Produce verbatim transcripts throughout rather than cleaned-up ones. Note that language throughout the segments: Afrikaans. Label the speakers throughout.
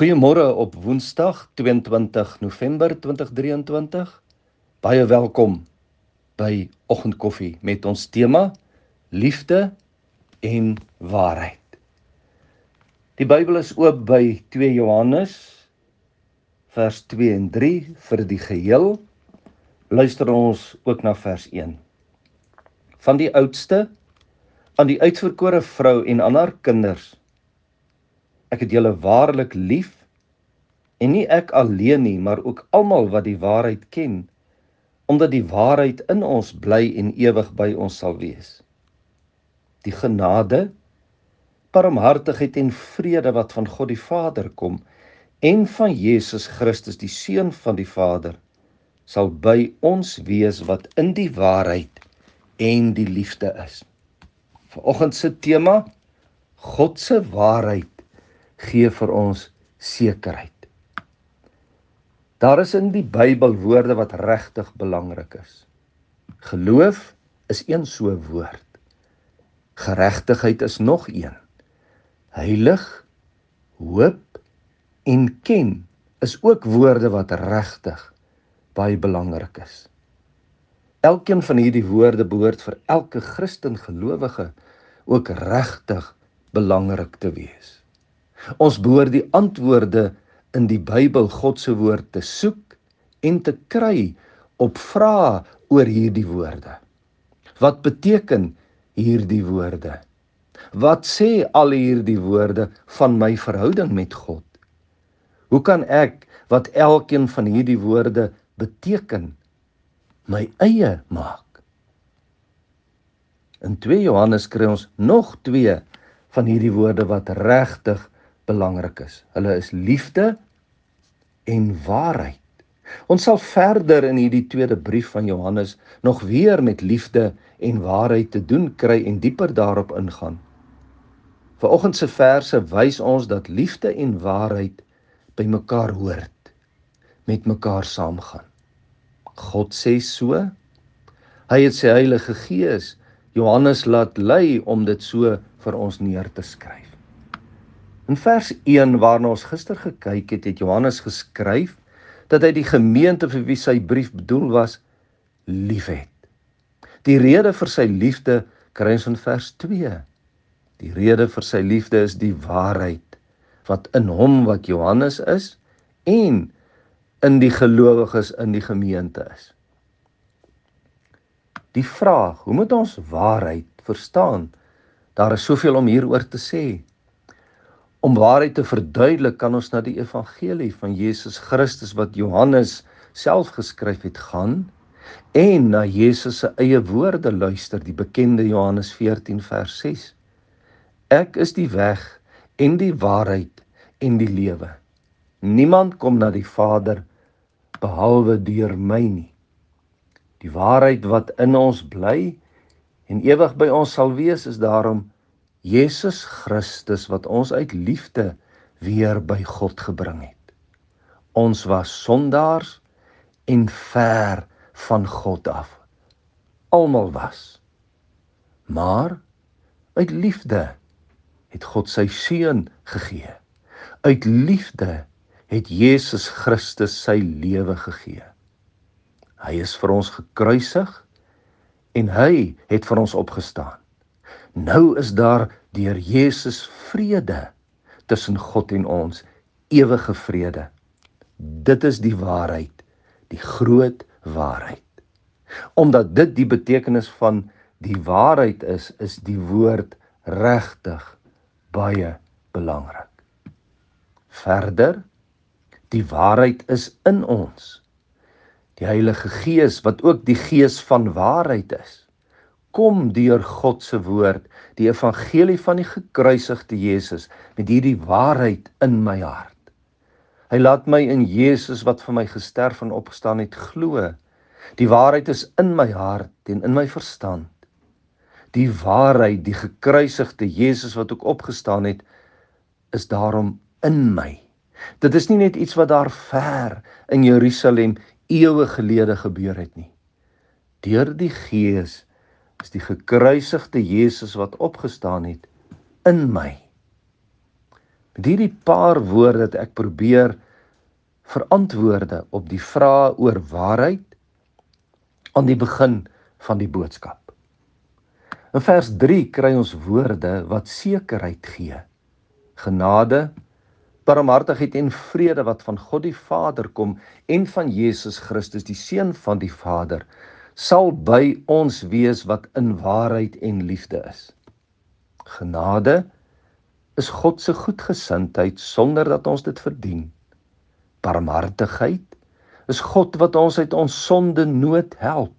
Speaker 1: Goeiemôre op Woensdag tweeëntwintig November tweeduisend drieëntwintig. Baie welkom by Oggendkoffie met ons tema Liefde en Waarheid. Die Bybel is oop by twee Johannes vers twee en drie vir die geheel. Luister ons ook na vers een. Van die oudste aan die uitverkore vrou en aan haar kinders. Ek het julle waarlik lief, en nie ek alleen nie, maar ook almal wat die waarheid ken, omdat die waarheid in ons bly en ewig by ons sal wees. Die genade, barmhartigheid en vrede wat van God die Vader kom, en van Jesus Christus, die Seun van die Vader, sal by ons wees wat in die waarheid en die liefde is. Vanoggend se tema, God se waarheid gee vir ons sekerheid. Daar is in die Bybel woorde wat regtig belangrik is. Geloof is een so woord. Geregtigheid is nog een. Heilig, hoop en ken is ook woorde wat regtig baie belangrik is. Elkeen van hierdie woorde behoort vir elke Christen gelowige ook regtig belangrik te wees. Ons behoort die antwoorde in die Bybel, God se woord, te soek en te kry op vrae oor hierdie woorde. Wat beteken hierdie woorde? Wat sê al hierdie woorde van my verhouding met God? Hoe kan ek wat elkeen van hierdie woorde beteken, my eie maak? In twee Johannes kry ons nog twee van hierdie woorde wat regtig belangrik is. Hulle is liefde en waarheid. Ons sal verder in hierdie tweede brief van Johannes nog weer met liefde en waarheid te doen kry en dieper daarop ingaan. Vanoggend se verse wys ons dat liefde en waarheid by mekaar hoort, met mekaar saamgaan. God sê so, hy het sy Heilige Gees Johannes laat lei om dit so vir ons neer te skryf. In vers een waarna ons gister gekyk het, het Johannes geskryf dat hy die gemeente vir wie sy brief bedoel was, liefhet. Die rede vir sy liefde kry ons in vers twee. Die rede vir sy liefde is die waarheid, wat in hom wat Johannes is, en in die gelowiges in die gemeente is. Die vraag, hoe moet ons waarheid verstaan? Daar is soveel om hieroor te sê. Om waarheid te verduidelik, kan ons na die evangelie van Jesus Christus wat Johannes self geskryf het gaan, en na Jesus se eie woorde luister, die bekende Johannes veertien vers ses. Ek is die weg en die waarheid en die lewe. Niemand kom na die Vader behalwe deur my nie. Die waarheid wat in ons bly en ewig by ons sal wees, is daarom Jesus Christus wat ons uit liefde weer by God gebring het. Ons was sondaars en ver van God af. Almal was. Maar uit liefde het God sy seun gegee. Uit liefde het Jesus Christus sy lewe gegee. Hy is vir ons gekruisig en hy het vir ons opgestaan. Nou is daar deur Jesus vrede tussen God en ons, ewige vrede. Dit is die waarheid, die groot waarheid. Omdat dit die betekenis van die waarheid is, is die woord regtig baie belangrik. Verder, die waarheid is in ons. Die Heilige Gees, wat ook die Gees van waarheid is, kom deur God se woord, die evangelie van die gekruisigde Jesus, met hierdie waarheid in my hart. Hy laat my in Jesus wat vir my gesterf en opgestaan het glo. Die waarheid is in my hart en in my verstand. Die waarheid, die gekruisigde Jesus wat ook opgestaan het, is daarom in my. Dit is nie net iets wat daar ver in Jerusalem eeue gelede gebeur het nie. Deur die Gees is die gekruisigde Jesus wat opgestaan het in my. Met hierdie paar woorde het ek probeer verantwoorde op die vraag oor waarheid aan die begin van die boodskap. In vers drie kry ons woorde wat sekerheid gee. Genade, barmhartigheid en vrede wat van God die Vader kom en van Jesus Christus, die Seun van die Vader, sal by ons wees wat in waarheid en liefde is. Genade is God se goedgesindheid sonder dat ons dit verdien. Barmhartigheid is God wat ons uit ons sonde nood help.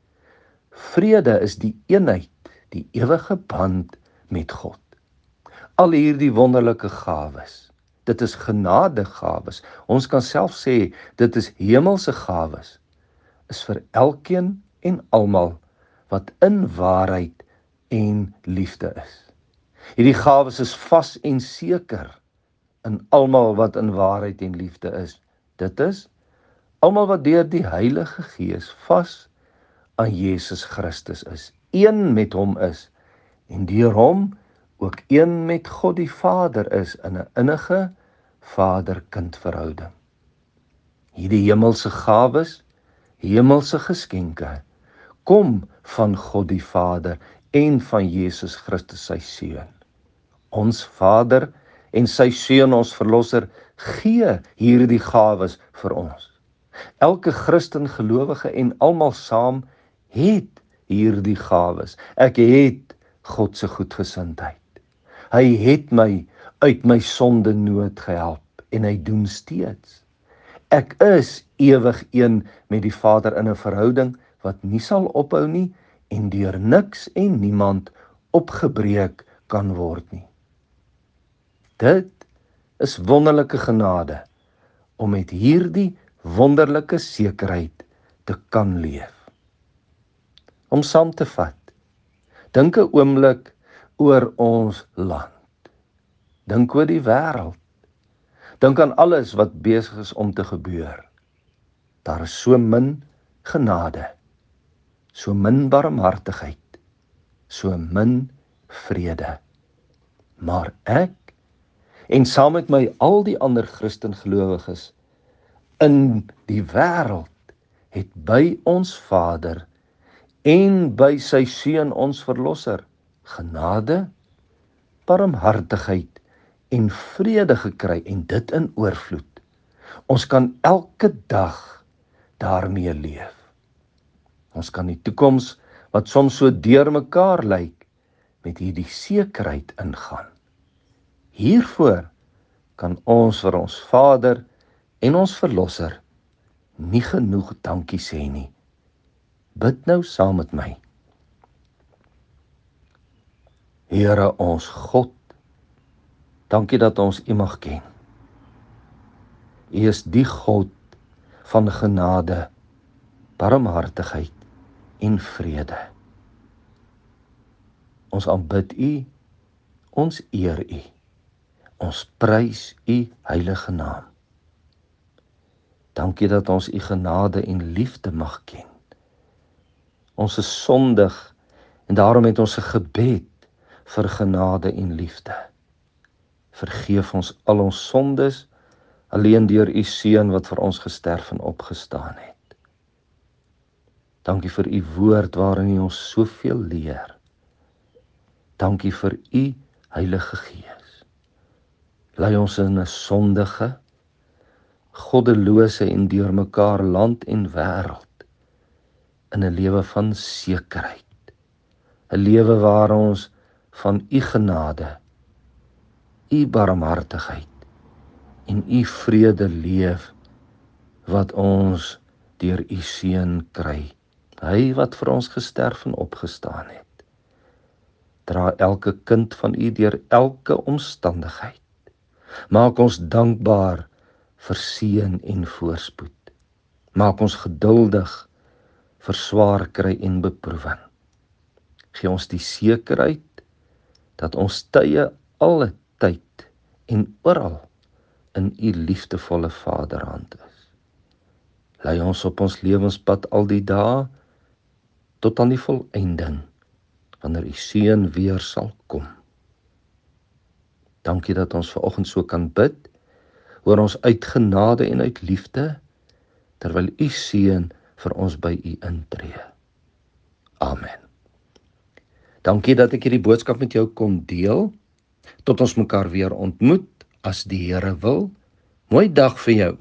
Speaker 1: Vrede is die eenheid, die ewige band met God. Al hierdie wonderlike gawes, dit is genadegawes, ons kan self sê, dit is hemelse gawes, is vir elkeen en almal wat in waarheid en liefde is. Hierdie gawes is vas en seker in almal wat in waarheid en liefde is. Dit is almal wat deur die Heilige Gees vas aan Jesus Christus is, een met hom is en deur hom ook een met God die Vader is in 'n innige vader-kind verhouding. Hierdie hemelse gawes, hemelse geskenke, kom van God die Vader en van Jesus Christus sy Seun. Ons Vader en sy Seun, ons Verlosser, gee hierdie gawes vir ons. Elke Christen gelowige en almal saam het hierdie gawes. Ek het God se goedgesindheid. Hy het my uit my sonde nood gehelp en hy doen steeds. Ek is ewig een met die Vader in 'n verhouding wat nie sal ophou nie en deur niks en niemand opgebreek kan word nie. Dit is wonderlike genade om met hierdie wonderlike sekerheid te kan leef. Om saam te vat, dink 'n oomblik oor ons land. Dink oor die wêreld. Dink aan alles wat besig is om te gebeur. Daar is so min genade, so min barmhartigheid, so min vrede. Maar ek, en saam met my al die ander Christengelowiges in die wêreld, het by ons Vader en by sy Seun ons Verlosser genade, barmhartigheid en vrede gekry en dit in oorvloed. Ons kan elke dag daarmee leef. Ons kan die toekoms wat soms so deurmekaar lyk met hierdie sekerheid ingaan. Hiervoor kan ons vir ons Vader en ons Verlosser nie genoeg dankie sê nie. Bid nou saam met my. Here ons God, dankie dat ons U mag ken. U is die God van genade, barmhartigheid en vrede. Ons aanbid U, ons eer U, ons prys U heilige naam. Dankie dat ons U genade en liefde mag ken. Ons is sondig en daarom het ons 'n gebed vir genade en liefde. Vergeef ons al ons sondes, alleen deur U Seun wat vir ons gesterf en opgestaan het. Dankie vir U woord waarin U ons soveel leer. Dankie vir U Heilige Gees. Lei ons in 'n sondige, goddelose en deurmekaar land en wêreld in 'n lewe van sekerheid. 'n Lewe waar ons van U genade, U barmhartigheid en U vrede leef wat ons deur U Seun kry. Hy wat vir ons gesterf en opgestaan het. Dra elke kind van U deur elke omstandigheid. Maak ons dankbaar vir seën en voorspoed. Maak ons geduldig vir swaar kry en beproewing. Gee ons die sekerheid dat ons tye alle tyd en oral in U liefdevolle Vaderhand is. Lei ons op ons lewenspad al die dae tot aan die volëinding, wanneer U Seun weer sal kom. Dankie dat ons vanoggend so kan bid, hoor ons uit genade en uit liefde, terwyl u seun vir ons by u intree. Amen. Dankie dat ek hierdie boodskap met jou kon deel. Tot ons mekaar weer ontmoet, as die Here wil. Mooi dag vir jou.